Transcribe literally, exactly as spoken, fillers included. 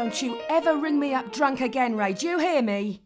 Don't you ever ring me up drunk again, Ray. Do you hear me?